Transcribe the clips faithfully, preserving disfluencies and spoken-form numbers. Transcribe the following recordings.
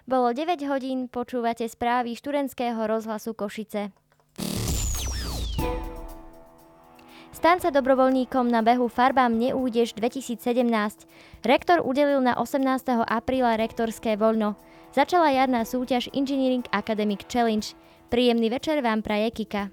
Bolo deväť hodín, počúvate správy študentského rozhlasu Košice. Stan sa dobrovoľníkom na behu Farbám neújdeš dvetisícsedemnásť. Rektor udelil na osemnásteho apríla rektorské voľno. Začala jarná súťaž Engineering Academic Challenge. Príjemný večer vám praje Kika.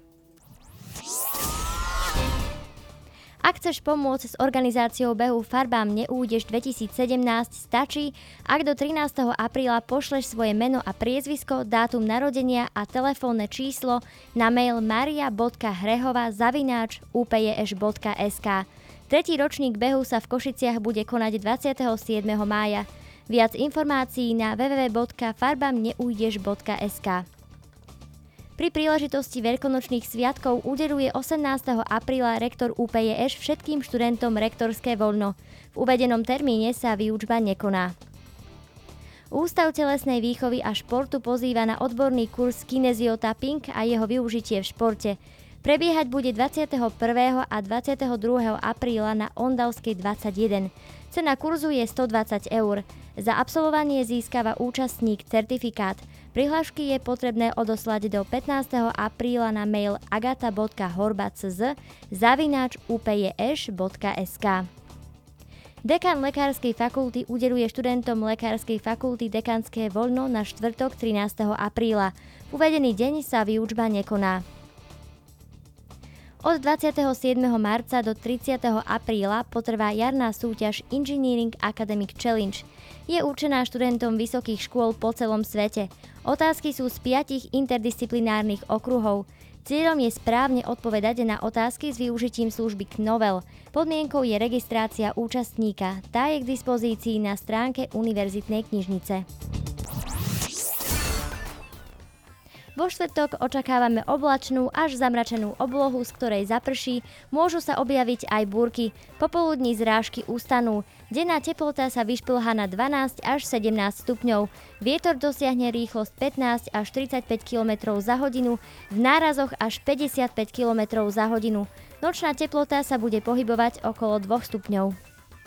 Ak chceš pomôcť s organizáciou behu Farbám neújdeš dvetisícsedemnásť, stačí, ak do trinásteho apríla pošleš svoje meno a priezvisko, dátum narodenia a telefónne číslo na mail maria bodka hrehova zavináč ú pé jé eš bodka es ká. Tretí ročník behu sa v Košiciach bude konať dvadsiateho siedmeho mája. Viac informácií na w w w bodka farbam neújdeš bodka es ká. Pri príležitosti veľkonočných sviatkov udeľuje osemnásteho apríla rektor ú pé jé eš všetkým študentom rektorské voľno. V uvedenom termíne sa výučba nekoná. Ústav telesnej výchovy a športu pozýva na odborný kurz kineziotapping a jeho využitie v športe. Prebiehať bude dvadsiateho prvého a dvadsiateho druhého apríla na Ondavskej dvadsaťjeden. Cena kurzu je stodvadsať eur. Za absolvovanie získava účastník certifikát. Prihlášky je potrebné odoslať do pätnásteho apríla na mail agata bodka horbacz zavináč ú pé jé eš bodka es ká. Dekan lekárskej fakulty udeľuje študentom lekárskej fakulty dekanské voľno na štvrtok trinásteho apríla. V uvedený deň sa výučba nekoná. Od dvadsiateho siedmeho marca do tridsiateho apríla potrvá jarná súťaž Engineering Academic Challenge. Je určená študentom vysokých škôl po celom svete. Otázky sú z piatich interdisciplinárnych okruhov. Cieľom je správne odpovedať na otázky s využitím služby Knovel. Podmienkou je registrácia účastníka. Tá je k dispozícii na stránke univerzitnej knižnice. Vo štvrtok očakávame oblačnú až zamračenú oblohu, z ktorej zaprší, môžu sa objaviť aj búrky. Popoludní zrážky ustanú. Denná teplota sa vyšplhá na dvanásť až sedemnásť stupňov. Vietor dosiahne rýchlosť pätnásť až tridsaťpäť kilometrov za hodinu, v nárazoch až päťdesiatpäť kilometrov za hodinu. Nočná teplota sa bude pohybovať okolo dvoch stupňov.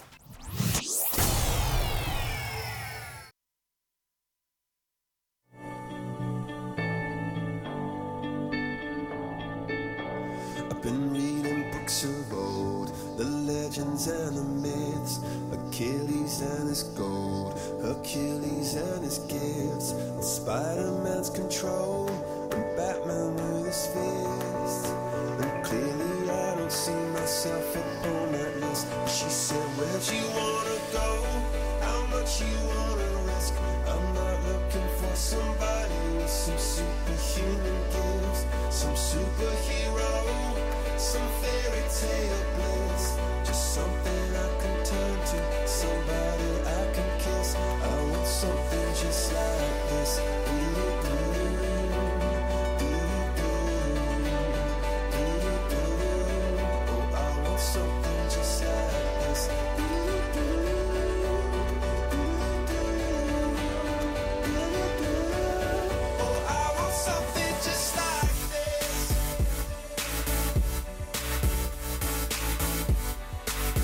Been reading books of old, the legends and the myths, Achilles and his gold, Hercules and his gifts, and Spider-Man's control, and Batman with his fists. And clearly I don't see myself upon that list. She said, where'd you wanna go? How much you wanna risk? I'm not looking for somebody with some superhuman gifts, some superhero, some fairy tale bliss, just something I can turn to, somebody I can kiss. I want something just like this. Oh, I want something just like this. Oh, I want something just like this.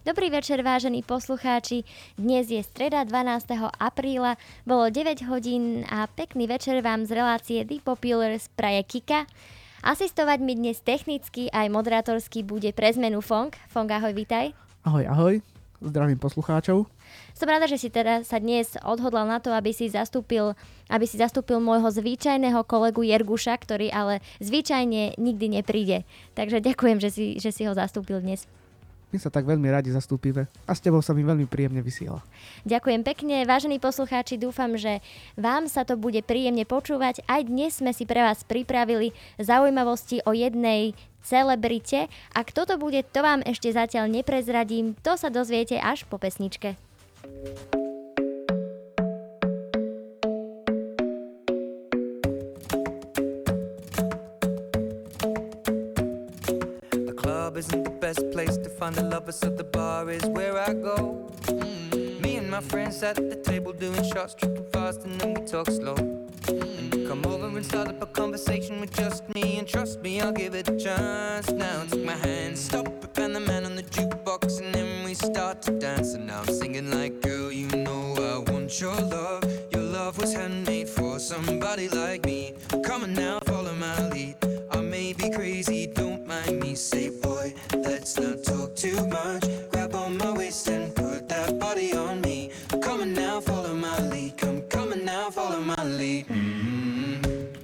Dobrý večer, vážení poslucháči. Dnes je streda dvanásteho apríla, bolo deväť hodín a pekný večer vám z relácie The Populars praje Kika. Asistovať mi dnes technicky aj moderátorsky bude pre zmenu Fong. Fong, ahoj, vitaj. Ahoj, ahoj. Zdravím poslucháčov. Som rada, že si teda sa dnes odhodlal na to, aby si zastúpil, aby si zastúpil môjho zvyčajného kolegu Jerguša, ktorý ale zvyčajne nikdy nepríde. Takže ďakujem, že si, že si ho zastúpil dnes. My sa tak veľmi radi zastúpime a s tebou sa mi veľmi príjemne vysiela. Ďakujem pekne, vážení poslucháči, dúfam, že vám sa to bude príjemne počúvať. Aj dnes sme si pre vás pripravili zaujímavosti o jednej celebrite a kto to bude, to vám ešte zatiaľ neprezradím, to sa dozviete až po pesničke. The club isn't the best place to find the lovers, so the bar is where I go. Mm. Me and my friends at the table doing shots, tripping fast, and then we talk slow. And you come over and start up a conversation with just me, and trust me, I'll give it a chance. Now take my hand, stop it, and the man on the jukebox, and then we start to dance. And now I'm singing like, girl, you know I want your love. Your love was handmade for somebody like me. Come on now, follow my lead. I may be crazy, don't mind me. Say, boy, let's not talk too much. Grab on my waist and put that body on me. Come on now, follow my lead. Come, come on now, follow my lead. Mm-hmm.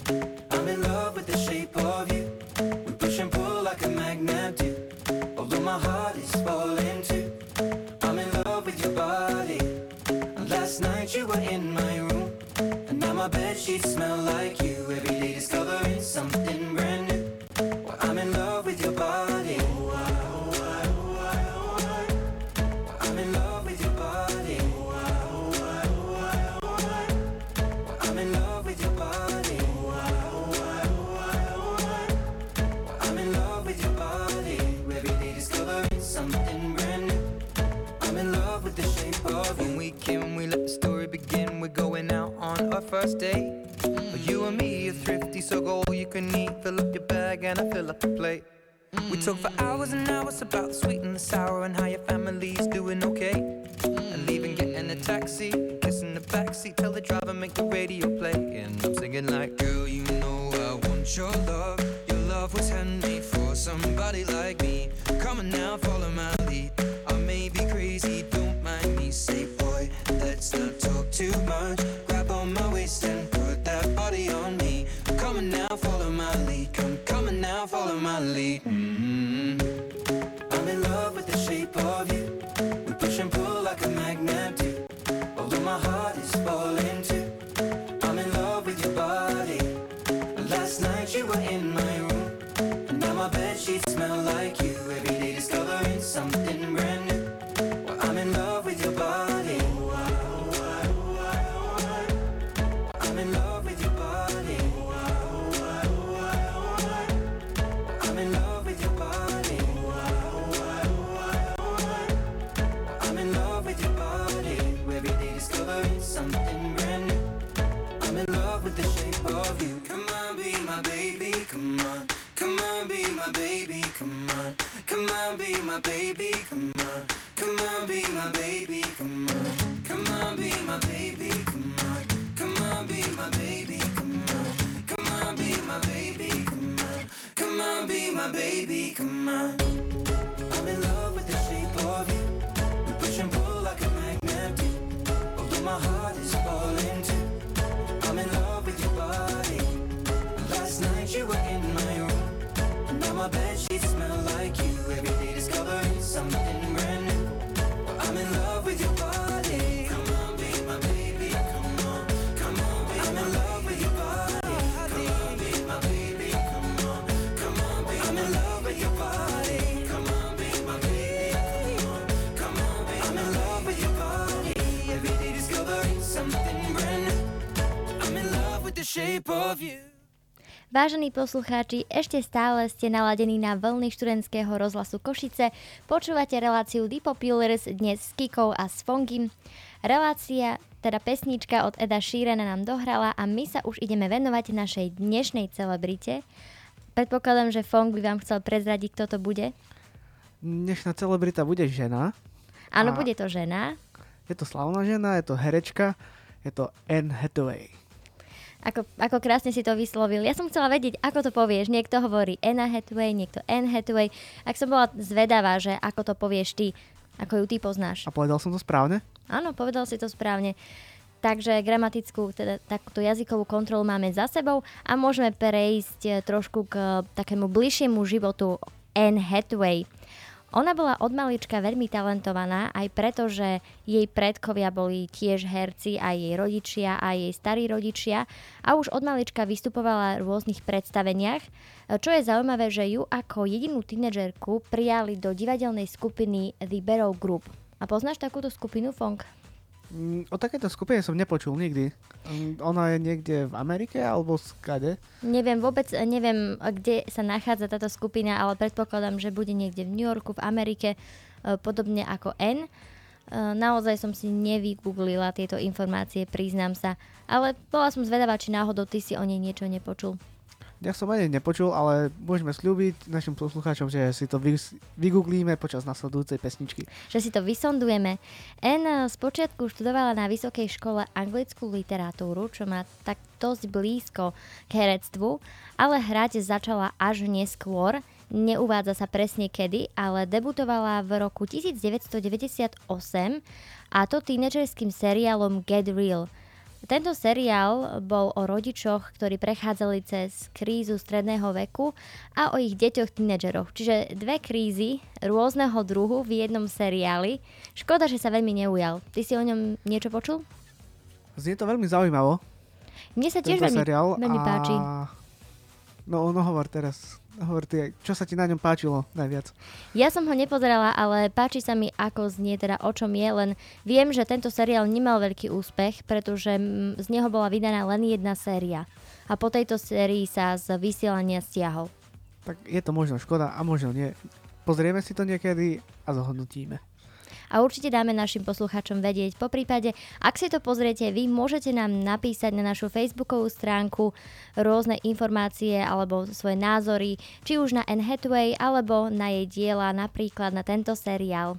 I'm in love with the shape of you. We push and pull like a magnet do. Although my heart is falling too. I'm in love with your body. Last night you were in my room, and now my bedsheets smell like you. Every day discovering something brand new. Well, I'm in love with your body. Oh, I, oh, I, oh, I, oh, I. Well, I'm in love with your body. Oh, I, oh, I, oh, I, oh, I. Well, I'm in love with your body. Oh, I, oh, I, oh, I, oh, I. Well, I'm in love with your body. Every day discovering something brand new. I'm in love with the shape of you. When we came, we let the story begin. We're going out on our first date. But you and me are thrifty, so go all you can eat. Fill up your bag and I fill up the plate. We talk for hours and hours about the sweet and the sour and how your family's doing okay. And leaving, getting a taxi, kissing the backseat, tell the driver make the radio play. And I'm singing like, girl, you know I want your love. Your love was handmade for somebody like me. Come on now, follow my lead. I may be crazy, don't mind me. Say, boy, let's not talk too much. Grab on my waist and put that body on me. Come on now, follow my lead. Come, come on now, follow my lead. Mm-hmm. I'm in love with the shape of you. We push and pull like a magnet do. Although my heart is falling too. I'm in love with your body. Last night you were in my room, and now my bedsheets smell like you. Every day discovering something brand new. Well, I'm in love with your body. Oh, I, oh, I, oh, I, oh, I. I'm in love with your body. Oh, I, oh, I, oh, I, oh, I. I'm in love with your body. Oh, I, oh, I, oh, I, oh, I. I'm in love with your body. Every day discovering something brand new. I'm in love with the shape of you. Come on, be my baby, come on. Come on, be my baby, come on. Come on, be my baby, come on. Come on, be my baby, come on. Come on, be my baby, come on. Come on, be my baby, come on. Come on, be my baby, come on. Come on, be my baby, come on. I'm in love with the shape of you. We push and pull like a magnet do. Although my heart is falling too. I'm in love with your body. Last night you were in my room, and now my bedsheets smell like you. Every day discovering something brand new. Well, I'm in love with your body. Come on, be my baby. Come on, come on, be I'm in love with your body. Come on, be my baby. Come on, come on, be I'm in love with your body. Come on, be my baby. Come on, come on, be I'm in love with your body. Every day discovering something brand new. I'm in love with the shape of you. Vážení poslucháči, ešte stále ste naladení na vlny študentského rozhlasu Košice. Počúvate reláciu The Populars dnes s Kikou a s Fongim. Relácia, teda pesnička od Eda Sheerana nám dohrala a my sa už ideme venovať našej dnešnej celebrite. Predpokladám, že Fong by vám chcel prezradiť, kto to bude. Dnešná celebrita bude žena Áno, A bude to žena. je to slavná žena, je to herečka, je to Anne Hathaway. Ako, ako krásne si to vyslovil. Ja som chcela vedieť, ako to povieš. Niekto hovorí Anna Hathaway, niekto Anne Hathaway. Ak som bola zvedavá, že ako to povieš ty, ako ju ty poznáš. A povedal som to správne? Áno, povedal si to správne. Takže gramatickú, teda takúto jazykovú kontrolu máme za sebou a môžeme prejsť trošku k takému bližšiemu životu Anne Hathaway. Ona bola od malička veľmi talentovaná, aj preto, že jej predkovia boli tiež herci, aj jej rodičia, aj jej starí rodičia a už od malička vystupovala v rôznych predstaveniach. Čo je zaujímavé, že ju ako jedinú tínedžerku prijali do divadelnej skupiny The Barrow Group. A poznáš takúto skupinu, Fong? Mm, o takéto skupine som nepočul nikdy. Mm, ona je niekde v Amerike alebo skade? Neviem vôbec, neviem, kde sa nachádza táto skupina, ale predpokladám, že bude niekde v New Yorku, v Amerike, podobne ako N. Naozaj som si nevygooglila tieto informácie, priznám sa. Ale bola som zvedavá, či náhodou ty si o nej niečo nepočul. Ja som ani nepočul, ale môžeme sľúbiť našim poslucháčom, že si to vy, vygooglíme počas nasledujúcej pesničky. Že si to vysondujeme. Anne spočiatku študovala na vysokej škole anglickú literatúru, čo má tak dosť blízko k herectvu, ale hrať začala až neskôr. Neuvádza sa presne kedy, ale debutovala v roku devätnásťstodeväťdesiatosem a to tínedžerským seriálom Get Real. Tento seriál bol o rodičoch, ktorí prechádzali cez krízu stredného veku a o ich deťoch tínedžeroch. Čiže dve krízy rôzneho druhu v jednom seriáli. Škoda, že sa veľmi neujal. Ty si o ňom niečo počul? Znie to veľmi zaujímavo. Mne sa tiež veľmi, seriál veľmi a... páči. No, no hovor teraz. Hovor ty, čo sa ti na ňom páčilo najviac? Ja som ho nepozerala, ale páči sa mi, ako znie, teda o čom je, len viem, že tento seriál nemal veľký úspech, pretože z neho bola vydaná len jedna séria. A po tejto sérii sa z vysielania stiahol. Tak je to možno škoda a možno nie. Pozrieme si to niekedy a zhodnotíme. A určite dáme našim poslucháčom vedieť. Po prípade, ak si to pozriete vy, môžete nám napísať na našu facebookovú stránku rôzne informácie alebo svoje názory, či už na Anne Hathaway alebo na jej diela, napríklad na tento seriál.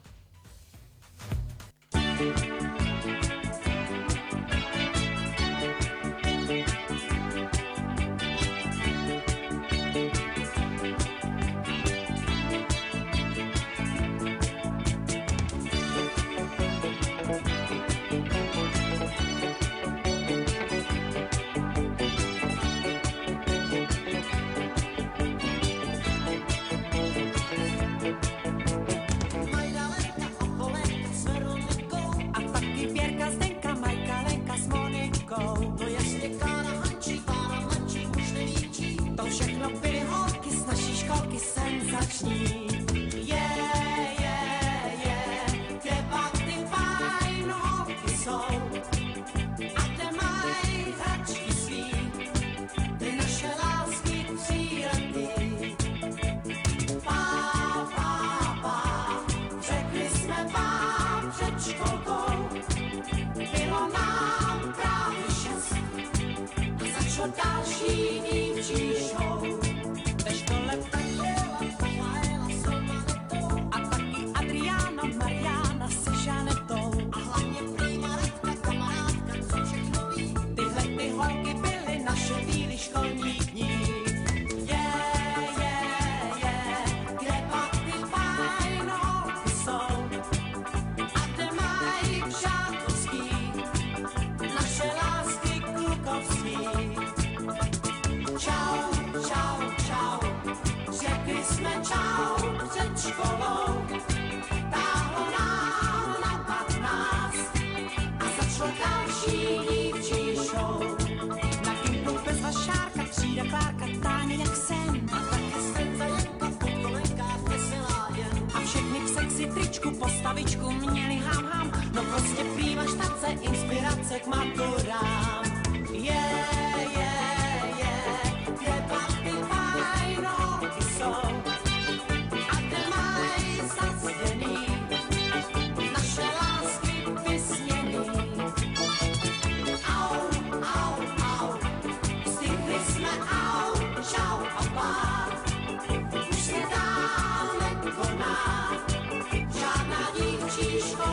Postavičku měli ham ham, no prostě prýma štace, inspirace k maturám. Je, je, je, kde pak ty fajnoty jsou a kde mají zasněný naše lásky vysněný. Au, au, au, stihli jsme au, čau a pár, už se dál nekoná. Žádná dívčí škola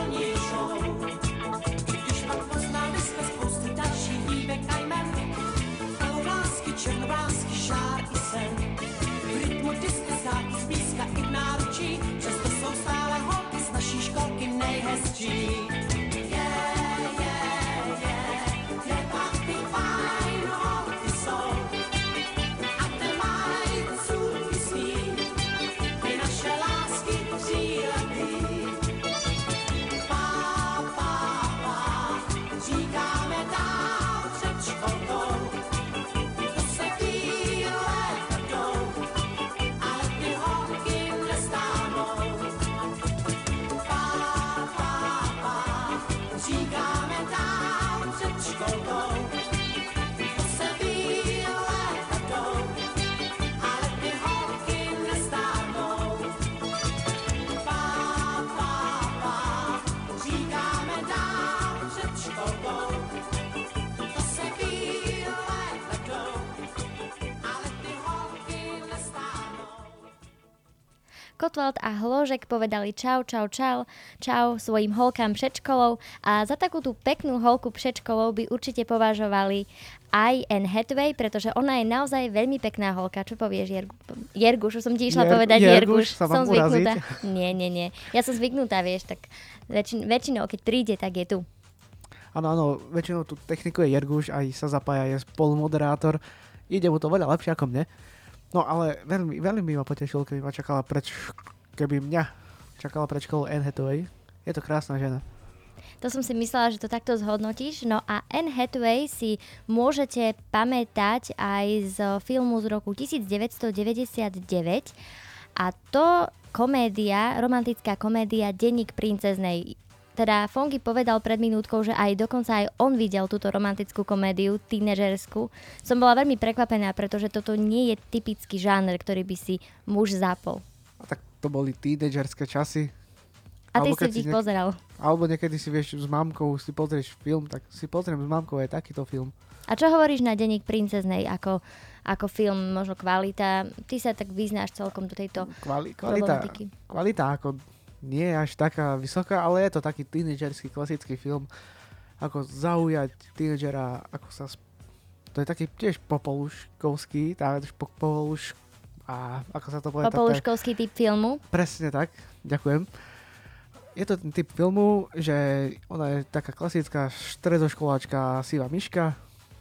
Kotwald a Hložek povedali čau, čau, čau, čau svojim holkám pred školou a za takú tú peknú holku pred školou by určite považovali aj Anne Hathaway, pretože ona je naozaj veľmi pekná holka. Čo povieš, Jergu? Jerguš, už som ti išla Jer- povedať Jerguš, Jerguš. sa Som mám zvyknutá. uraziť? Nie, nie, nie. Ja som zvyknutá, vieš, tak väčšin- väčšinou, keď príde, tak je tu. Áno, áno, väčšinou tú techniku je Jerguš, aj sa zapája, je spolumoderátor. Ide mu to veľa lepšie ako mne. No ale veľmi, veľmi ma potešil, keby ma čakala pred šk- keby mňa čakala pred školou Anne Hathaway. Je to krásna žena. To som si myslela, že to takto zhodnotíš. No a Anne Hathaway si môžete pamätať aj z filmu z roku devätnásťstodeväťdesiatdeväť a to komédia, romantická komédia Denník princeznej. Teda Fonky povedal pred minútkou, že aj dokonca aj on videl túto romantickú komédiu, tínežerskú. Som bola veľmi prekvapená, pretože toto nie je typický žáner, ktorý by si muž zapol. A tak to boli tínedžerské časy. A ty Alebo si keď v nich niek- pozeral. Alebo niekedy si vieš s mamkou, si pozrieš film, tak si pozriem s mamkou aj takýto film. A čo hovoríš na Denník princeznej ako, ako film, možno kvalita? Ty sa tak vyznáš celkom do tejto Kvali- kvalita, problematiky. kvalita ako nie je až taká vysoká, ale je to taký tínedžerský klasický film. Ako zaujať tínedžera, ako sa... Sp- to je taký tiež popoluškovský, tá popoluš... A ako sa to povie? Popoluškovský typ filmu. Presne tak, ďakujem. Je to ten typ filmu, že ona je taká klasická stredoškoláčka sivá myška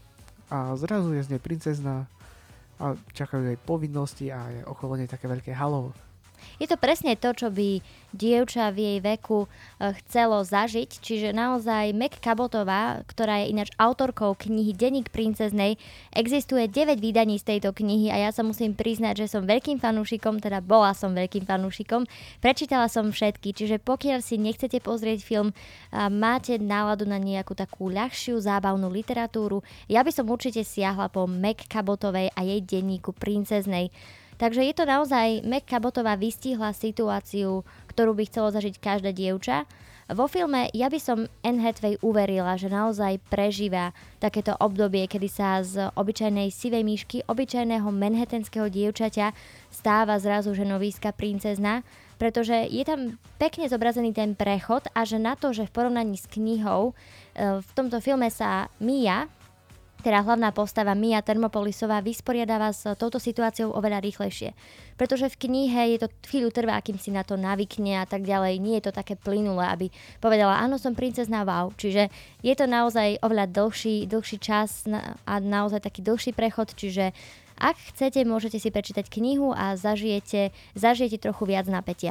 a zrazu je z nej princezna a čakajú jej povinnosti a je okolo nej také veľké halo. Je to presne to, čo by dievča v jej veku e, chcelo zažiť, čiže naozaj Meg Cabotová, ktorá je ináč autorkou knihy Denník princeznej, existuje deväť vydaní z tejto knihy a ja sa musím priznať, že som veľkým fanúšikom, teda bola som veľkým fanúšikom, prečítala som všetky, čiže pokiaľ si nechcete pozrieť film a máte náladu na nejakú takú ľahšiu zábavnú literatúru, ja by som určite siahla po Meg Cabotovej a jej Denníku princeznej. Takže je to naozaj, Meg Cabotová vystihla situáciu, ktorú by chcelo zažiť každá dievča. Vo filme ja by som Anne Hathaway uverila, že naozaj prežíva takéto obdobie, kedy sa z obyčajnej sivej myšky, obyčajného manhattanského dievčaťa stáva zrazu ženovíska princezna, pretože je tam pekne zobrazený ten prechod a že na to, že v porovnaní s knihou v tomto filme sa Mia, teda hlavná postava Mia Thermopolisová, vysporiadáva s touto situáciou oveľa rýchlejšie. Pretože v knihe je to chvíľu trvá, kým si na to navykne a tak ďalej. Nie je to také plynulé, aby povedala, áno, som princezná, wow. Čiže je to naozaj oveľa dlhší, dlhší čas a naozaj taký dlhší prechod. Čiže ak chcete, môžete si prečítať knihu a zažijete, zažijete trochu viac napätia.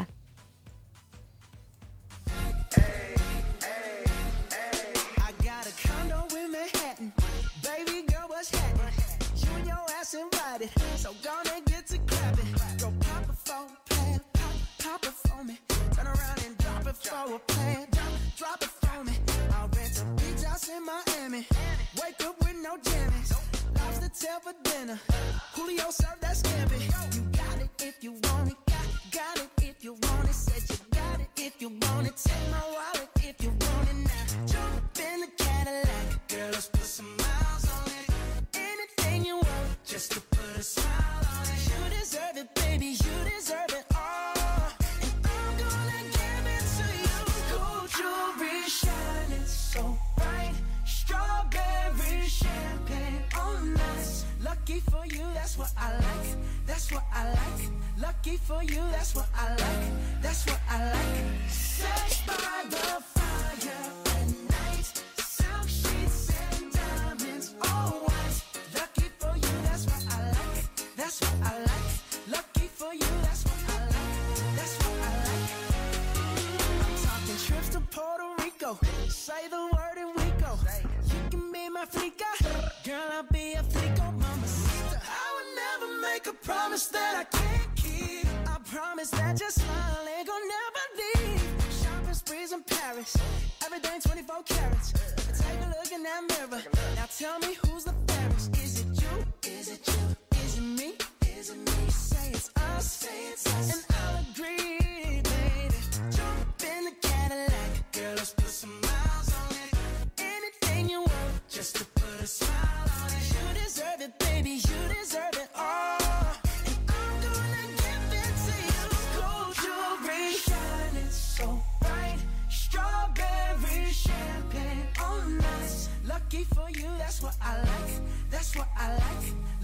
Invited, so gonna get to clapping. Go pop it for a plan, pop, pop it for me. Turn around and drop it for a plan, drop, drop it for me. I'll rent a beach house in Miami. Wake up with no jammies. Lobster tail for dinner. Julio served that scampi. You got it if you want it. Got, got it if you want it. Said you got it if you want it. Take my wallet if you want it now. Jump in the Cadillac. Girl, let's put some miles on it. Anything you want. Just to put a smile on it. You deserve it, baby, you deserve it all. And I'm gonna give it to you. Gold jewelry shining so bright. Strawberry champagne on us. Lucky for you, that's what I like. That's what I like. Lucky for you, that's what I like. That's what I like. Sex by the fire at night. Silk sheets and diamonds, all white. Lucky for you, that's what I like. That's what I like. Lucky for you, that's what I like. That's what I like. I'm talking trips to Puerto Rico. Say the word and we go. You can be my flica. Girl, I'll be a flico, mamacita. I would never make a promise that I can't keep. I promise that your smile ain't gonna never leave. Shopping sprees in Paris. Everything twenty-four carats. Take a look in that mirror. Now tell me who's the fairest. Is it you? Is it you? Is it me? Is it me? Say it's us. Say it's us. And I'll agree, baby. Jump in the Cadillac. Girl, let's put some miles on it. Anything you want, just to put a smile on it. You deserve it, baby. You deserve it all. And I'm gonna give it to you. Gold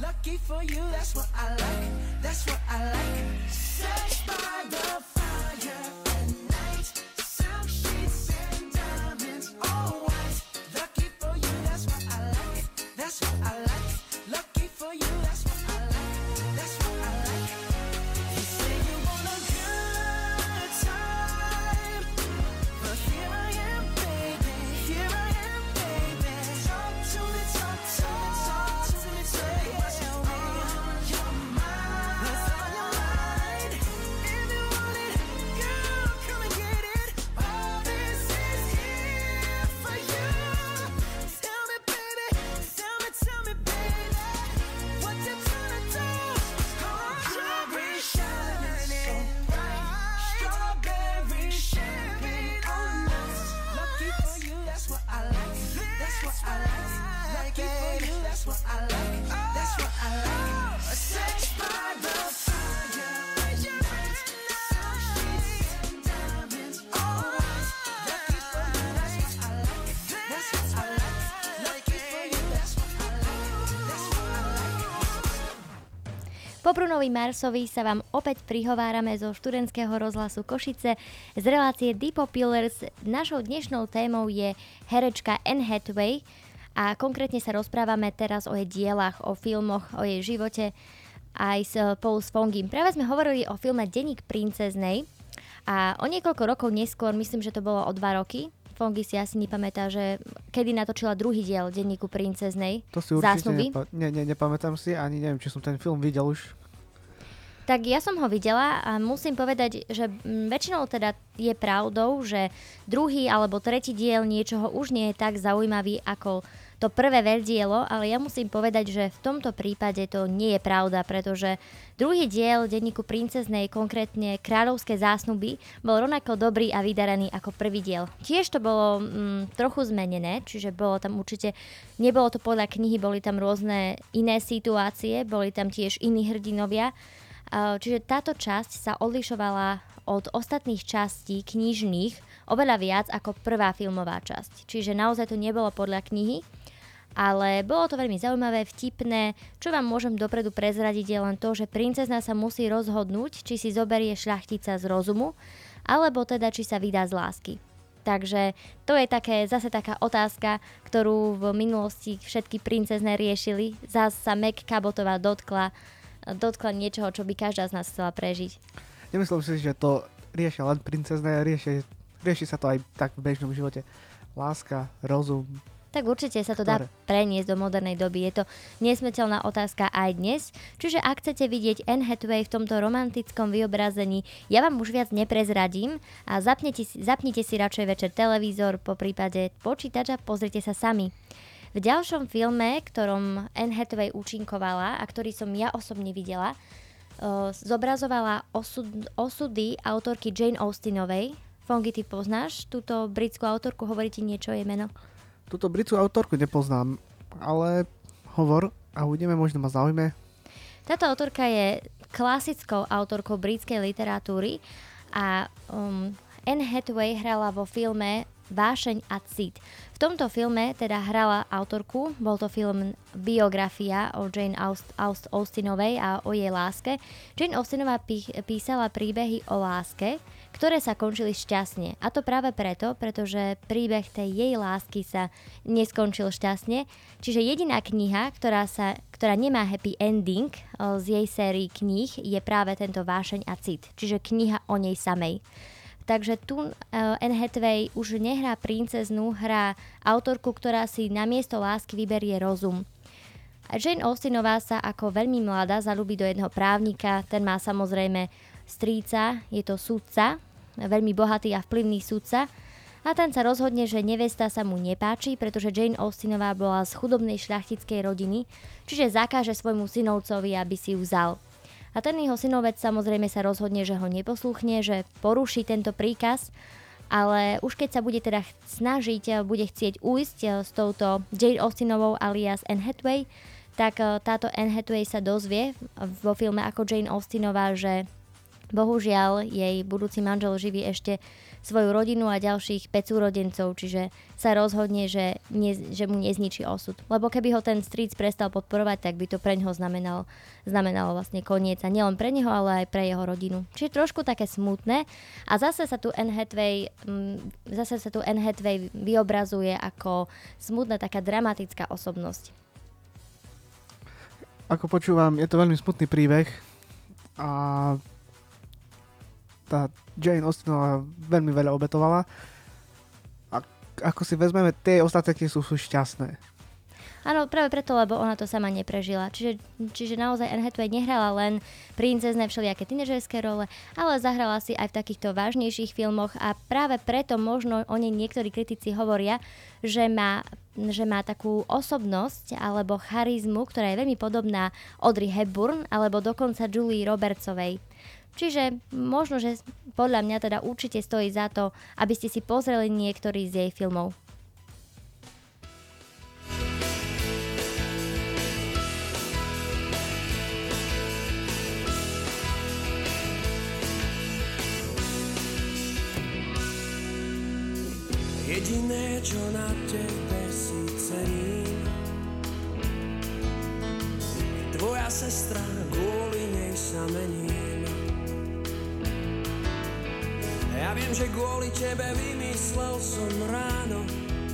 Lucky for you, that's what I like. That's what I like. Sex by the fire at night. Silk sheets and diamonds, all white. Lucky for you, that's what I like. That's what I like. Lucky for you, that's what I like. That's what I like. You say you want a good time, but here I am, baby. Here I am, baby. Talk to me, talk to me, talk to me, say what's on your mind. What's on your mind? If you want it, girl, come and get it. All this is here for you. Tell me, baby, tell me, tell me, baby, what you tryna do? Strawberry shining bright, strawberry champagne on us. Lucky for you, that's what I like. That's what I like. Lucky for you, that's what I like. That's what I like. Sex by the fire at night. Silk sheets and diamonds, all white. Lucky for you, that's what I like. That's what I like. Lucky for you, that's what I like. That's what I like. Po Brunovi Marsovi sa vám opäť prihovárame zo študentského rozhlasu Košice z relácie The Populars. Našou dnešnou témou je herečka Anne Hathaway a konkrétne sa rozprávame teraz o jej dielach, o filmoch, o jej živote aj spolu s Fongim. Práve sme hovorili o filme Denník princeznej a o niekoľko rokov neskôr, myslím, že to bolo o dva roky, Fongi si asi nepamätá, že kedy natočila druhý diel Denníku princeznej. To si určite Zásnuby. nepa- ne, ne, nepamätám si, ani neviem, či som ten film videl už. Tak ja som ho videla a musím povedať, že mm, väčšinou teda je pravdou, že druhý alebo tretí diel niečoho už nie je tak zaujímavý ako to prvé veľdielo, ale ja musím povedať, že v tomto prípade to nie je pravda, pretože druhý diel Denníku princeznej, konkrétne Kráľovské zásnuby, bol rovnako dobrý a vydarený ako prvý diel. Tiež to bolo mm, trochu zmenené, čiže bolo tam určite, nebolo to podľa knihy, boli tam rôzne iné situácie, boli tam tiež iní hrdinovia. Čiže táto časť sa odlišovala od ostatných častí knižných oveľa viac ako prvá filmová časť. Čiže naozaj to nebolo podľa knihy, ale bolo to veľmi zaujímavé, vtipné. Čo vám môžem dopredu prezradiť je len to, že princezna sa musí rozhodnúť, či si zoberie šľachtica z rozumu, alebo teda či sa vydá z lásky. Takže to je také, zase taká otázka, ktorú v minulosti všetky princezné riešili. Zás sa Meg Cabottová dotkla dotkla niečoho, čo by každá z nás chcela prežiť. Nemyslím si, že to riešia len princezné, rieši, rieši sa to aj tak v bežnom živote. Láska, rozum. Tak určite sa to dá preniesť do modernej doby. Je to nesmrteľná otázka aj dnes. Čiže ak chcete vidieť Anne Hathaway v tomto romantickom vyobrazení, ja vám už viac neprezradím a zapnite si, zapnite si radšej večer televízor, po prípade počítač a pozrite sa sami. V ďalšom filme, ktorom Anne Hathaway účinkovala a ktorý som ja osobne videla, uh, zobrazovala osud, osudy autorky Jane Austenovej. Fongi, ty poznáš túto britskú autorku? Hovorí ti niečo jej meno? Túto britskú autorku nepoznám, ale hovor a uvidíme, možno ma zaujme. Táto autorka je klasickou autorkou britskej literatúry a um, Anne Hathaway hrala vo filme Vášeň a cit. V tomto filme teda hrala autorku, bol to film biografia o Jane Aust- Aust- Austenovej a o jej láske. Jane Austenová pí- písala príbehy o láske, ktoré sa končili šťastne. A to práve preto, pretože príbeh tej jej lásky sa neskončil šťastne. Čiže jediná kniha, ktorá, sa, ktorá nemá happy ending z jej sérii kníh, je práve tento Vášeň a cit. Čiže kniha o nej samej. Takže tu uh, Anne Hathaway už nehrá princeznú, hrá autorku, ktorá si namiesto lásky vyberie rozum. A Jane Austenová sa ako veľmi mladá zaľúbi do jedného právnika, ten má samozrejme strýca, je to sudca, veľmi bohatý a vplyvný sudca a ten sa rozhodne, že nevesta sa mu nepáči, pretože Jane Austenová bola z chudobnej šľachtickej rodiny, čiže zakáže svojmu synovcovi, aby si ju vzal. A ten jeho synovec samozrejme sa rozhodne, že ho neposlúchne, že poruší tento príkaz, ale už keď sa bude teda snažiť, bude chcieť ujsť s touto Jane Austenovou alias Anne Hathaway, tak táto Anne Hathaway sa dozvie vo filme ako Jane Austenová, že Bohužiaľ, jej budúci manžel živí ešte svoju rodinu a ďalších päť súrodencov, čiže sa rozhodne, že, ne, že mu nezničí osud. Lebo keby ho ten strýc prestal podporovať, tak by to pre neho znamenalo, znamenalo vlastne koniec. A nielen pre neho, ale aj pre jeho rodinu. Čiže trošku také smutné. A zase sa tu Anne Hathaway, zase sa tu Anne Hathaway vyobrazuje ako smutná, taká dramatická osobnosť. Ako počúvam, je to veľmi smutný príbeh a tá Jane Austenová veľmi veľa obetovala a ako si vezmeme, tie ostatné sú, sú šťastné. Áno, práve preto, lebo ona to sama neprežila. Čiže, čiže naozaj Anne Hathaway nehrala len princezné všelijaké tínežerské role, ale zahrala si aj v takýchto vážnejších filmoch a práve preto možno o nej niektorí kritici hovoria, že má, že má takú osobnosť alebo charizmu, ktorá je veľmi podobná Audrey Hepburn alebo dokonca Julie Robertsovej. Čiže možno, že podľa mňa teda určite stojí za to, aby ste si pozreli niektorý z jej filmov. Jediné, čo na tebe si cením, tvoja sestra, kvôli nej sa mením. Ja viem, že kvôli tebe vymyslel som ráno,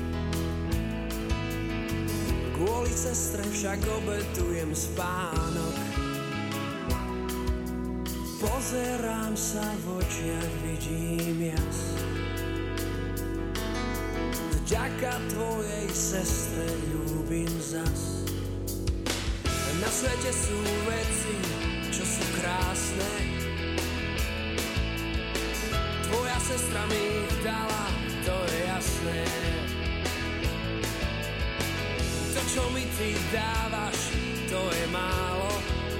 kvôli sestre však obetujem spánok. Pozerám sa v očiach, vidím jas. Vďaka tvojej sestre ľúbim zas. Na svete sú veci, čo sú krásne. Tvoja sestra mi ich dala, to je jasné. To, čo mi ty dávaš, to je málo.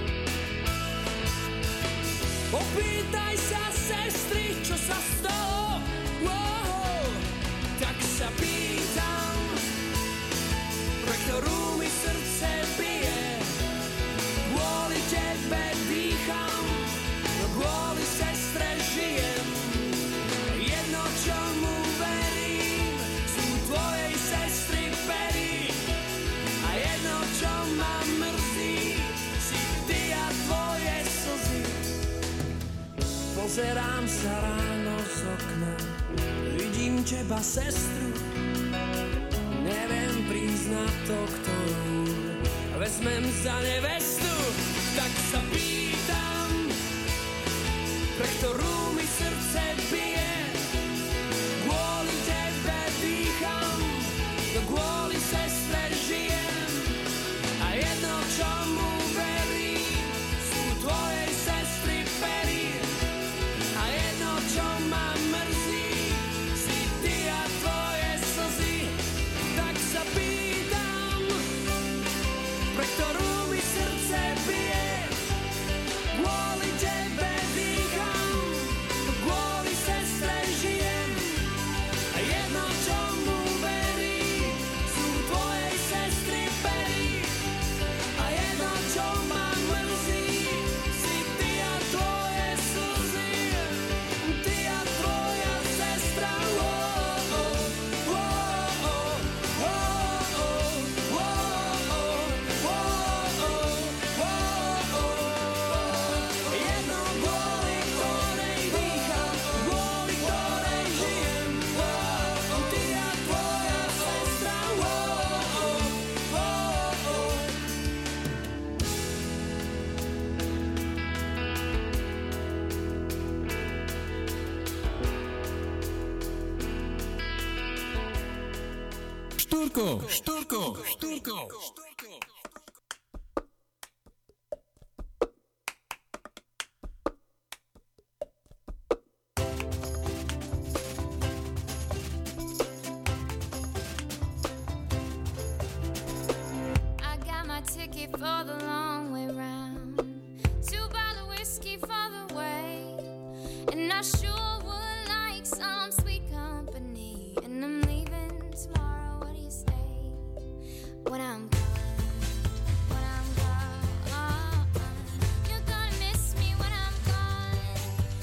Opýtaj sa sestry, čo sa stalo. Wow, tak sa pýtam, pre ktorú mi srdce bije. Kvôli tebe dýcham, no kvôli sestre žijem. Jedno, čomu verím, sú tvojej sestry pery. A jedno, čo ma mrzí, si ty a tvoje slzy. Pozerám sa ráno z okna, vidím teba, sestru. Neviem priznať to, ktorú vezmem za nevestu. Tak sa pýtam, pre ktorú mi srdce bije. Kvôli tebe dýcham, no kvôli sestre žijem. A jedno, čomu verím, sú tvojej sestry pery. A jedno, čo ma mrzí, si ty a tvoje slzy. Tak sa pýtam, pre ktorú mi srdce bije. Kvôli tebe dýcham, kvôli sestre žijem. A jedno, čomu verím, sú tvojej sestry pery. A jedno, čo ma mrzí, si ty a tvoje slzy. Ty a tvoja sestra. Oh, oh, oh, oh, oh, oh, oh, oh, oh, oh. Jedno, kvôli ktorej dýcham, kvôli ktorej žijem. Ty a tvoja sestra. Oh, oh, oh, oh. Štúrko, štúrko, štúrko. I got my ticket for the long way round. Two bottle whiskey for the way. And I sure would like some sweet company. And I'm leaving tomorrow, what do you say? When I'm gone, when I'm gone. You're gonna miss me when I'm gone.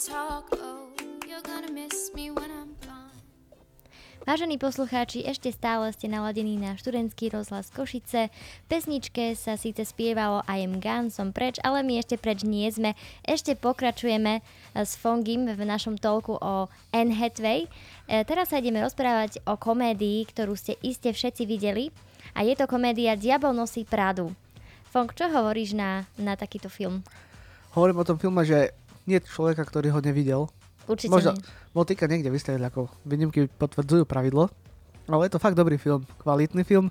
talk. Oh, you're gonna miss me when I'm gone. Vážení poslucháči, ešte stále ste naladení na študentský rozhlas Košice. V pesničke sa síce spievalo I am gone, som preč, ale my ešte preč nie sme. Ešte pokračujeme s Fongim v našom talku o Anne Hathaway. E, teraz sa ideme rozprávať o komédii, ktorú ste iste všetci videli. A je to komédia Diabol nosí Pradu. Fong, čo hovoríš na, na takýto film? Hovorím o tom filme, že nie je človeka, ktorý ho nevidel. Určite Možno nie. motika niekde vystrelili, ako výnimky potvrdzujú pravidlo. Ale je to fakt dobrý film, kvalitný film.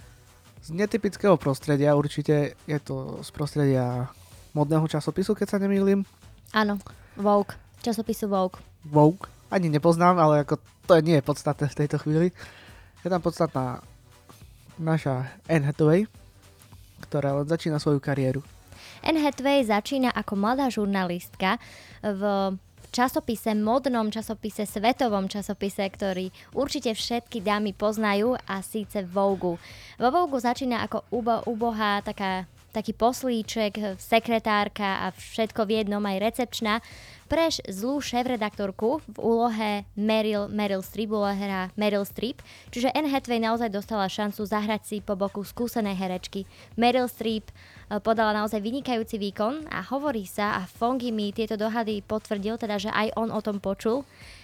Z netypického prostredia, určite je to z prostredia modného časopisu, keď sa nemýlim. Áno, Vogue, časopisu Vogue. Vogue, ani nepoznám, ale ako to nie je podstatné v tejto chvíli. Je tam podstatná naša Anne Hathaway, ktorá len začína svoju kariéru. Anne Hathaway začína ako mladá žurnalistka v časopise, modnom časopise, svetovom časopise, ktorý určite všetky dámy poznajú, a síce Vogue. Vo Vogue začína ako ubo, ubohá taká, taký poslíček, sekretárka a všetko v jednom, aj recepčná, prež zlú šéfredaktorku v úlohe Meryl, Meryl Streep, úlohe hrá Meryl Streep, čiže Anne Hathaway naozaj dostala šancu zahrať si po boku skúsenej herečky. Meryl Streep podala naozaj vynikajúci výkon a hovorí sa, a Fongy mi tieto dohady potvrdil, teda že aj on o tom počul,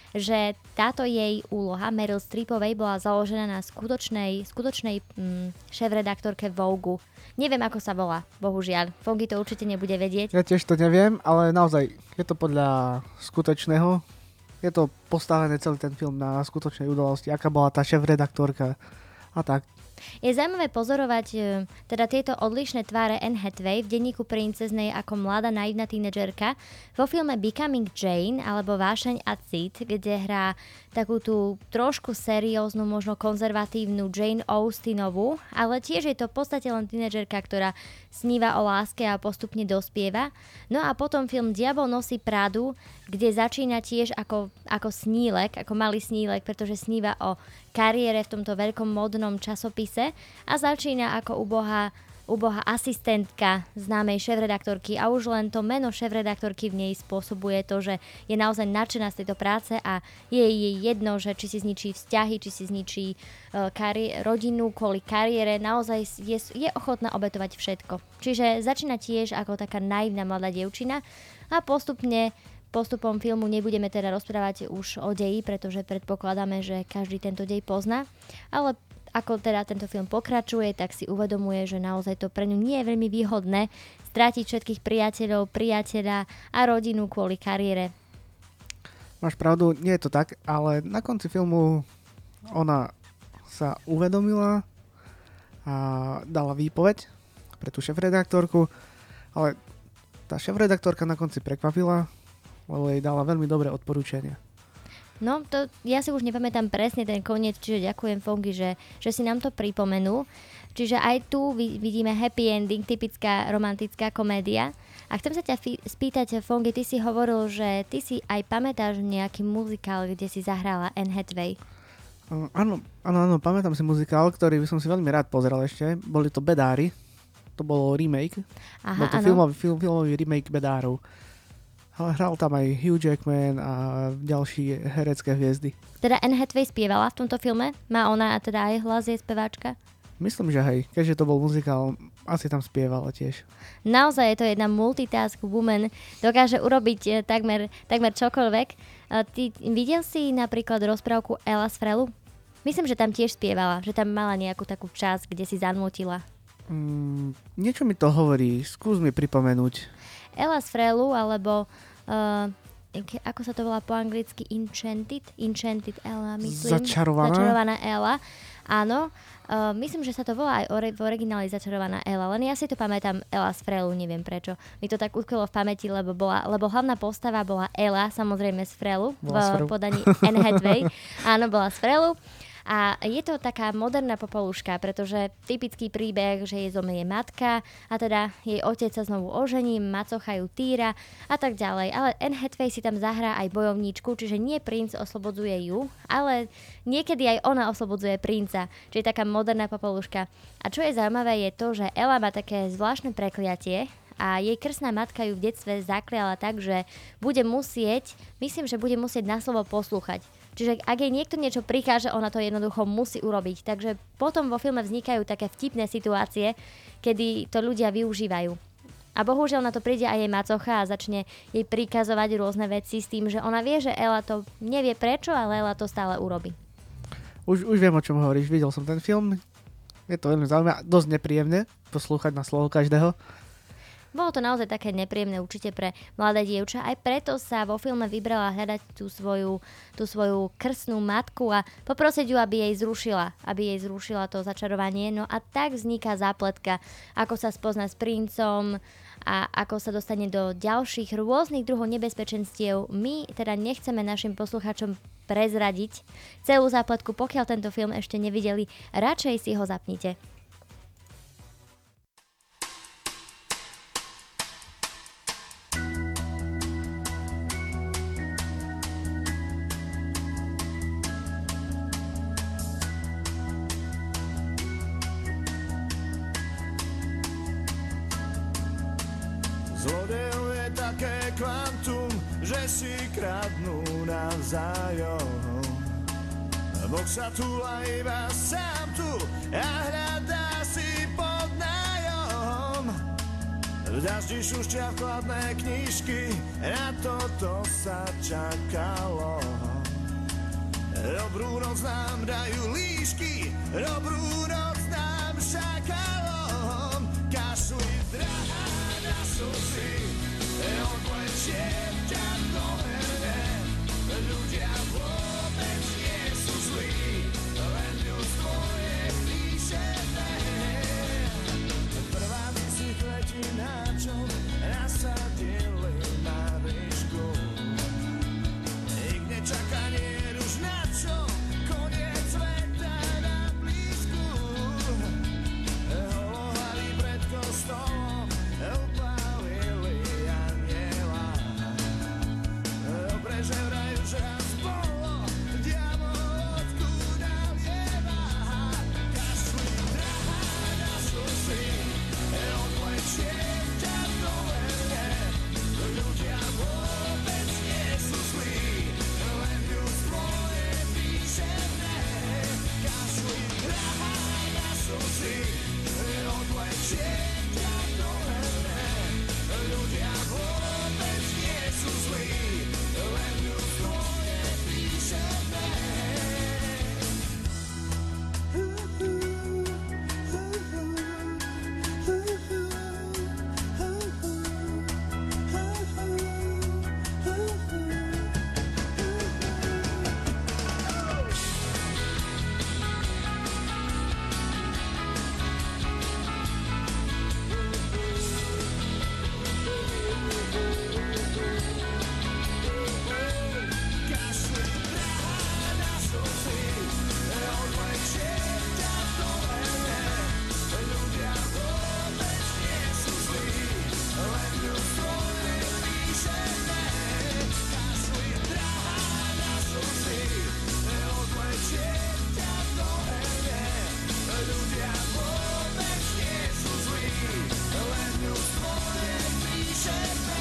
že táto jej úloha Meryl Streepovej bola založená na skutočnej, skutočnej mm, šéfredaktorke Vogue. Neviem, ako sa volá, bohužiaľ. Fongy to určite nebude vedieť. Ja tiež to neviem, ale naozaj je to podľa skutočného. Je to postavené celý ten film na skutočnej udalosti, aká bola tá šéfredaktorka a tak. Je zaujímavé pozorovať e, teda tieto odlišné tváre Anne Hathaway v denníku princeznej ako mladá naivná tínedžerka, vo filme Becoming Jane alebo Vášeň a cit, kde hrá takú tú trošku serióznu, možno konzervatívnu Jane Austenovú, ale tiež je to v podstate len tínedžerka, ktorá sníva o láske a postupne dospieva. No a potom film Diabol nosí Pradu, kde začína tiež ako, ako snílek, ako malý snílek, pretože sníva o kariére v tomto veľkom modnom časopise a začína ako ubohá, ubohá asistentka známej šéfredaktorky a už len to meno šéfredaktorky v nej spôsobuje to, že je naozaj nadšená z tejto práce a je jej jedno, že či si zničí vzťahy, či si zničí uh, kari- rodinu kvôli kariére, naozaj je, je ochotná obetovať všetko. Čiže začína tiež ako taká naivná mladá dievčina a postupne Postupom filmu nebudeme teda rozprávať už o deji, pretože predpokladáme, že každý tento dej pozná, ale ako teda tento film pokračuje, tak si uvedomuje, že naozaj to pre ňu nie je veľmi výhodné strátiť všetkých priateľov, priateľa a rodinu kvôli kariére. Máš pravdu, nie je to tak, ale na konci filmu ona sa uvedomila a dala výpoveď pre tú šéfredaktorku, ale tá šéfredaktorka na konci prekvapila, lebo jej dala veľmi dobré odporúčania. No, to ja si už nepamätám presne ten koniec, čiže ďakujem Fongy, že, že si nám to pripomenul. Čiže aj tu vidíme happy ending, typická romantická komédia. A chcem sa ťa fi- spýtať, Fongy, ty si hovoril, že ty si aj pamätáš nejaký muzikál, kde si zahrala Anne Hathaway. Uh, áno, áno, áno, pamätám si muzikál, ktorý by som si veľmi rád pozrel ešte. Boli to Bedári. To bolo remake. Aha, Bol to áno. filmový, film, filmový remake Bedárov. Ale hral tam aj Hugh Jackman a ďalší herecké hviezdy. Teda Anne Hathaway spievala v tomto filme? Má ona teda aj hlas, je speváčka? Myslím, že hej, keďže to bol muzikál, asi tam spievala tiež. Naozaj je to jedna multitask woman, dokáže urobiť e, takmer, takmer čokoľvek. E, ty videl si napríklad rozprávku Ella z Frelu? Myslím, že tam tiež spievala, že tam mala nejakú takú časť, kde si zanmutila. Mm, niečo mi to hovorí, skús mi pripomenúť. Ella z Frelu, alebo uh, ako sa to volá po anglicky, Enchanted? Enchanted Ella, myslím. Začarovaná. Začarovaná Ella, áno. Uh, myslím, že sa to volá aj ore- v origináli Začarovaná Ella, len ja si to pamätám Ella z Frelu, neviem prečo. Mi to tak utkvelo v pamäti, lebo, bola, lebo hlavná postava bola Ella, samozrejme z Frelu, v Frelu. podaní Anne Hathaway. Áno, bola z Frelu. A je to taká moderná popoluška, pretože typický príbeh, že jej zomrie matka a teda jej otec sa znovu ožení, macochajú týra a tak ďalej. Ale Anne Hathaway si tam zahrá aj bojovníčku, čiže nie princ oslobodzuje ju, ale niekedy aj ona oslobodzuje princa, čiže taká moderná popoluška. A čo je zaujímavé je to, že Ella má také zvláštne prekliatie A jej krstná matka ju v detstve zakliala tak, že bude musieť, myslím, že bude musieť na slovo poslúchať. Čiže ak jej niekto niečo prikáže, ona to jednoducho musí urobiť. Takže potom vo filme vznikajú také vtipné situácie, kedy to ľudia využívajú. A bohužiaľ na to príde aj jej macocha a začne jej prikazovať rôzne veci s tým, že ona vie, že Ela to nevie prečo, ale Ela to stále urobí. Už, už viem, o čom hovoríš. Videl som ten film. Je to veľmi zaujímavé. Dosť nepríjemné poslúchať na slovo každého. Bolo to naozaj také nepríjemné určite pre mladé dievča, aj preto sa vo filme vybrala hľadať tú svoju, tú svoju krstnú matku a poprosiť ju, aby jej zrušila, aby jej zrušila to začarovanie. No a tak vzniká zápletka, ako sa spozná s princom a ako sa dostane do ďalších rôznych druhov nebezpečenstiev. My teda nechceme našim poslucháčom prezradiť celú zápletku, pokiaľ tento film ešte nevideli, radšej si ho zapnite. Zlodejov je také kvantum, že si kradnú navzájom. Boh sa túla iba sám tu a hľadá si pod nájom. V daždi šušťa chladné knižky, na toto sa čakalo. Dobrú noc nám dajú líšky, dobrú noc nám šakalom. Kašli drahá na slzy, odlečie ťa do herne. Ľudia vôbec nie sú zlí, len ľudstvo je píšené. Prvá mysli letí na čo nasadili na výšku. Nik nečaká, nie už na čo, koniec sveta na blízku. Holohali pred kostolom, upálili anjela. Dobre, že vraj už raz bolo, diabol odkúdal jeba. Kašli drahá na slzy, odlečie ťa do herne. Ľudia vôbec nie sú zlí, len ľudstvo je píšené. Kašli drahá na slzy, odlečie ťa do herne. Ľudia vôbec nie sú zlí, len ľudstvo je píšené. Kašli drahá na slzy, odlečie ťa do herne. Ľudia vôbec nie sú zlí, len ľudstvo je píšené. Kašli drahá na slzy, odlečie ťa do herne. Ľudia vôbec nie sú zlí, len ľudstvo je píšené.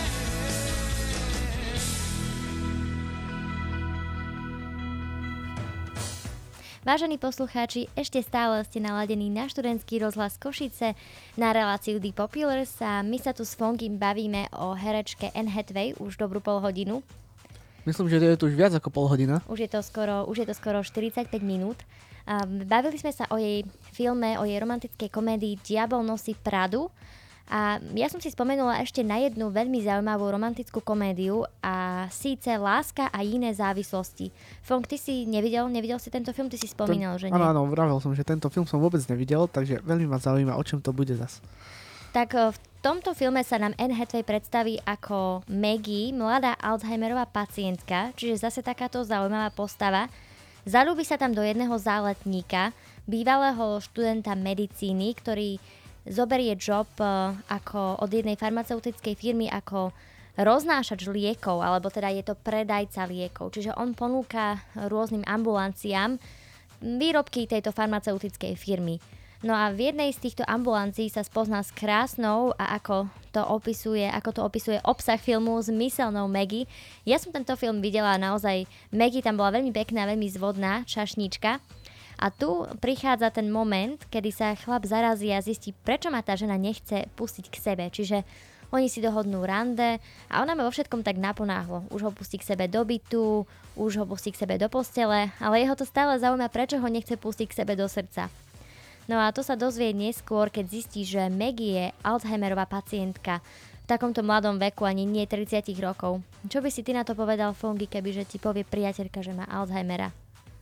Vážení poslucháči, ešte stále ste naladení na študentský rozhlas Košice na reláciu The Populars a my sa tu s Fongim bavíme o herečke Anne Hathaway už dobrú pol hodinu. Myslím, že je to už viac ako pol hodina. Už je to skoro, už je to skoro štyridsaťpäť minút. A bavili sme sa o jej filme, o jej romantickej komédii Diabol nosí Pradu. A ja som si spomenula ešte na jednu veľmi zaujímavú romantickú komédiu a síce Láska a iné závislosti. Fong, ty si nevidel, nevidel si tento film? Ty si spomínal, ten, že nie. Áno, áno, vravel som, že tento film som vôbec nevidel, takže veľmi ma zaujíma, o čom to bude zas. Tak v tomto filme sa nám Anne Hathaway predstaví ako Maggie, mladá Alzheimerová pacientka, čiže zase takáto zaujímavá postava. Zaľúbi sa tam do jedného záletníka, bývalého študenta medicíny, ktorý zoberie job ako od jednej farmaceutickej firmy ako roznášač liekov, alebo teda je to predajca liekov. Čiže on ponúka rôznym ambulanciám výrobky tejto farmaceutickej firmy. No a v jednej z týchto ambulancií sa spozná s krásnou a ako to opisuje, ako to opisuje obsah filmu s myselnou Maggie. Ja som tento film videla a naozaj Maggie tam bola veľmi pekná, veľmi zvodná čašníčka. A tu prichádza ten moment, kedy sa chlap zarazí a zistí, prečo ma tá žena nechce pustiť k sebe. Čiže oni si dohodnú rande a ona ma vo všetkom tak naponáhlo. Už ho pustí k sebe do bytu, už ho pustí k sebe do postele, ale jeho to stále zaujíma, prečo ho nechce pustiť k sebe do srdca. No a to sa dozvie neskôr, keď zistí, že Maggie je Alzheimerová pacientka v takomto mladom veku, ani nie tridsať rokov. Čo by si ty na to povedal, Fongy, kebyže ti povie priateľka, že má Alzheimera?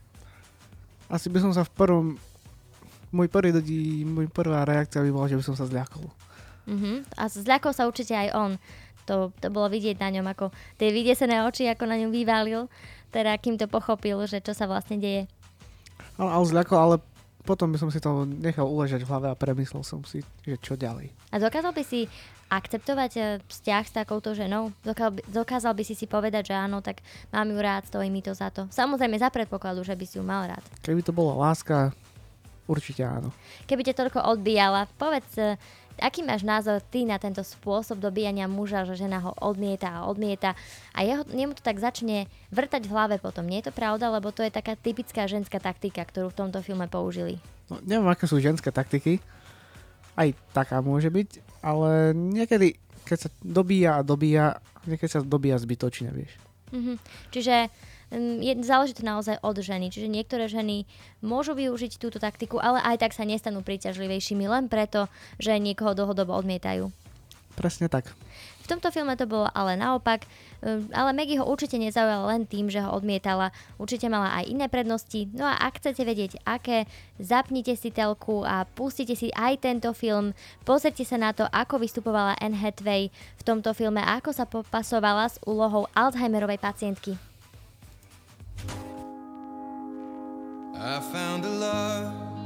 Asi by som sa v prvom... Môj prvý, môj prvá reakcia by bola, že by som sa zľakol. Uh-huh. A zľakol sa určite aj on. To, to bolo vidieť na ňom, ako tie vydesené oči, ako na ňom vyvalil, teda kým to pochopil, že čo sa vlastne deje. Ale, ale zľakol, ale potom by som si to nechal uležať v hlave a premyslel som si, že čo ďalej. A dokázal by si akceptovať vzťah s takouto ženou? Dokázal by, dokázal by si si povedať, že áno, tak mám ju rád, stojí mi to za to. Samozrejme za predpokladu, že by si ju mal rád. Keby to bola láska, určite áno. Keby ťa toľko odbíjala, povedz, aký máš názor ty na tento spôsob dobíjania muža, že žena ho odmieta a odmieta a jeho, jemu to tak začne vrtať v hlave potom. Nie je to pravda, lebo to je taká typická ženská taktika, ktorú v tomto filme použili. No, neviem, aké sú ženské taktiky. Aj taká môže byť, ale niekedy, keď sa dobíja a dobíja, niekedy sa dobíja zbytočne, vieš. Mm-hmm. Čiže Je, záleží to naozaj od ženy. Čiže niektoré ženy môžu využiť túto taktiku, ale aj tak sa nestanú príťažlivejšími len preto, že niekoho dlhodobo odmietajú. Presne tak. V tomto filme to bolo ale naopak, ale Maggie ho určite nezaujala len tým, že ho odmietala. Určite mala aj iné prednosti. No a ak chcete vedieť, aké, zapnite si telku a pustite si aj tento film. Pozrite sa na to, ako vystupovala Anne Hathaway v tomto filme a ako sa popasovala s úlohou Alzheimerovej pacientky. I found a love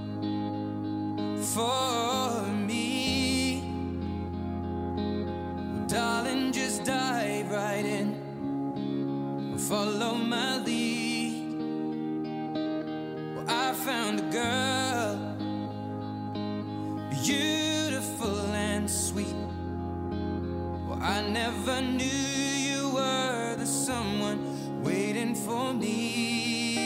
for me. Darling, just dive right in. Follow my lead. Well, I found a girl, beautiful and sweet. Well, I never knew you were the someone waiting for me.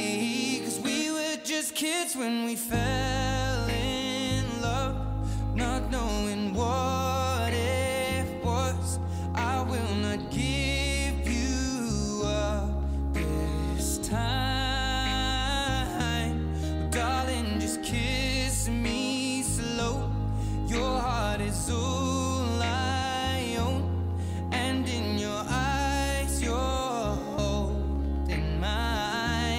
Just kids when we fell in love, not knowing what it was. I will not give you up this time. Darling, just kiss me slow. Your heart is all I own, and in your eyes you're holding mine.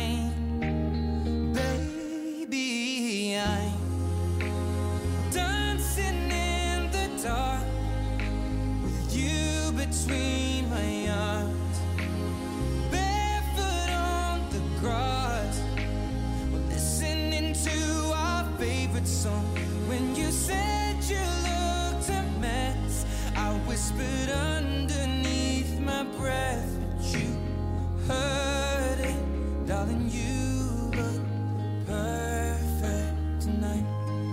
Between my arms, barefoot on the grass, we're listening to our favorite song. When you said you looked a mess, I whispered underneath my breath, but you heard it, darling. You look perfect tonight.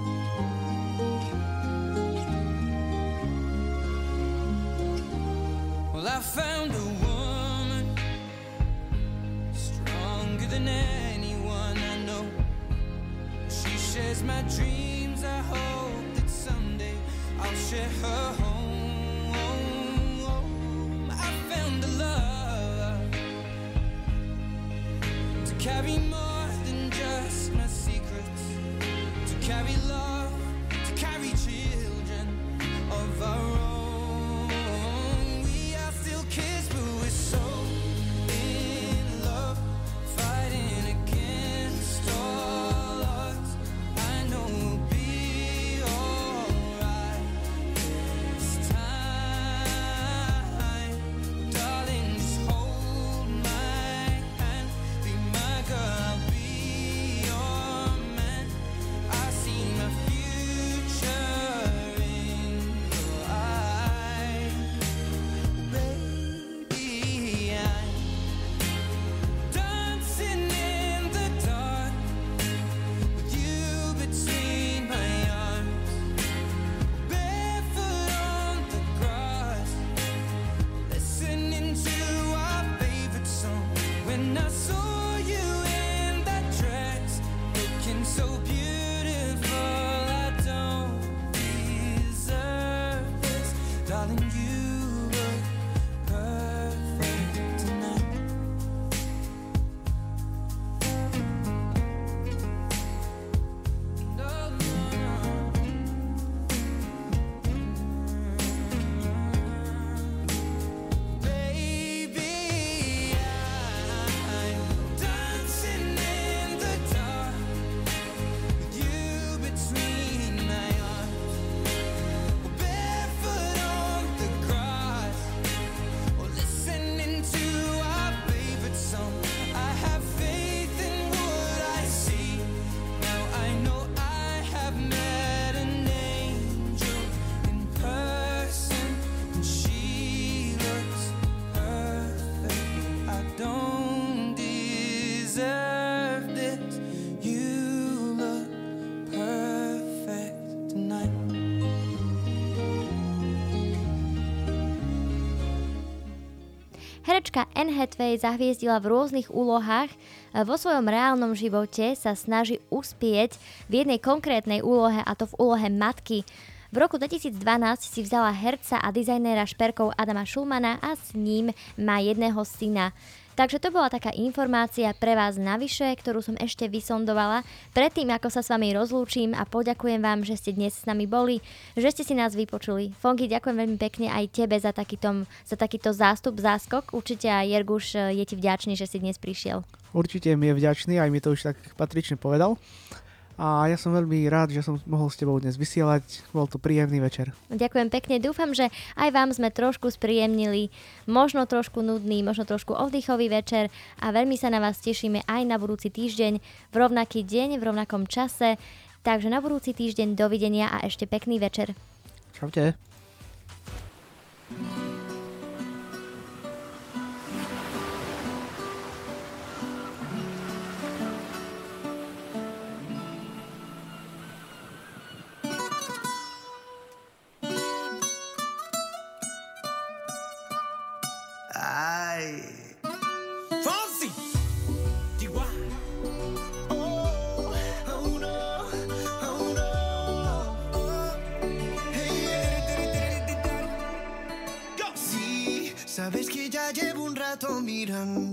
I found a woman stronger than anyone I know. She shares my dreams. I hope that someday I'll share her home. I found a love to carry more than just my secrets, to carry love, to carry children of our own. Kids, but we're so in love, fighting against all odds. I know we'll be alright this Herečka Anne Hathaway zahviezdila v rôznych úlohách. Vo svojom reálnom živote sa snaží uspieť v jednej konkrétnej úlohe, a to v úlohe matky. V roku dvetisícdvanásť si vzala herca a dizajnéra šperkov Adama Schulmana a s ním má jedného syna. Takže to bola taká informácia pre vás navyše, ktorú som ešte vysondovala. Predtým, ako sa s vami rozlúčim a poďakujem vám, že ste dnes s nami boli, že ste si nás vypočuli. Fonky, ďakujem veľmi pekne aj tebe za takýto, za takýto zástup, záskok. Určite aj Jerguš je ti vďačný, že si dnes prišiel. Určite mi je vďačný, aj mi to už tak patrične povedal. A ja som veľmi rád, že som mohol s tebou dnes vysielať. Bol to príjemný večer. Ďakujem pekne. Dúfam, že aj vám sme trošku spríjemnili, možno trošku nudný, možno trošku oddychový večer a veľmi sa na vás tešíme aj na budúci týždeň v rovnaký deň, v rovnakom čase. Takže na budúci týždeň dovidenia a ešte pekný večer. Čaute. Ay. Fonsi. D Y. Oh, oh no, oh no. Hey, go. Sí, sabes que ya llevo un rato mirando.